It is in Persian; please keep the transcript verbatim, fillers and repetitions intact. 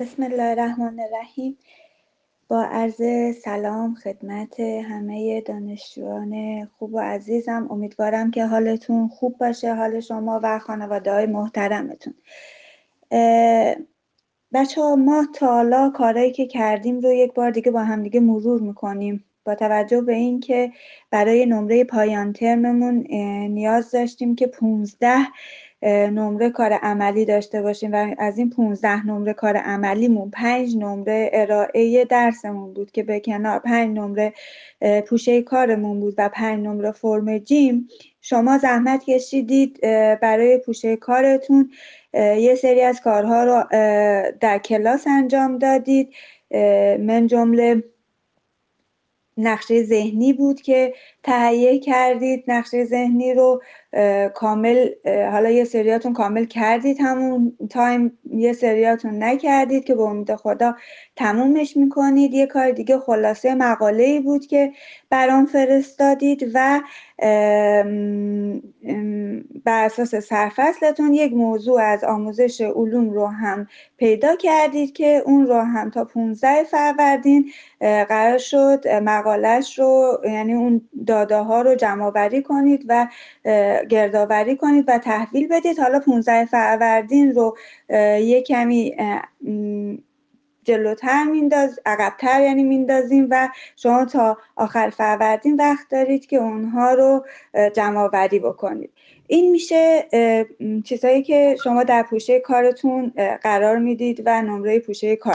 بسم الله الرحمن الرحیم. با عرض سلام خدمت همه دانشجویان خوب و عزیزم. امیدوارم که حالتون خوب باشه، حال شما و خانواده های محترمتون. بچه ها، ما تا حالا کارهایی که کردیم رو یک بار دیگه با هم دیگه مرور میکنیم. با توجه به این که برای نمره پایان ترممون نیاز داشتیم که پونزده نمره کار عملی داشته باشیم و از این پونزده نمره کار عملیمون پنج نمره ارائه درسمون بود که به کنار پنج نمره پوشه کارمون بود و پنج نمره فرم جیم. شما زحمت کشیدید برای پوشه کارتون یه سری از کارها رو در کلاس انجام دادید، من جمله نقشه ذهنی بود که تهیه کردید. نقشه ذهنی رو کامل، حالا یه سریاتون کامل کردید همون تایم، یه سریاتون نکردید که به امید خدا تمومش میکنید. یه کار دیگه خلاصه مقاله‌ای بود که برام فرستادید و بر اساس سرفصلتون یک موضوع از آموزش علوم رو هم پیدا کردید که اون رو هم تا پانزده فروردین قرار شد مقالش رو، یعنی اون داده ها رو جمع آوری کنید و گردآوری کنید و تحویل بدید. حالا پانزده فروردین رو یک کمی جلوتر مینداز عقب‌تر یعنی میندازیم و شما تا آخر فروردین وقت دارید که اونها رو جمع آوری بکنید. این میشه چیزایی که شما در پوشه کارتون قرار میدید و نمره پوشه کار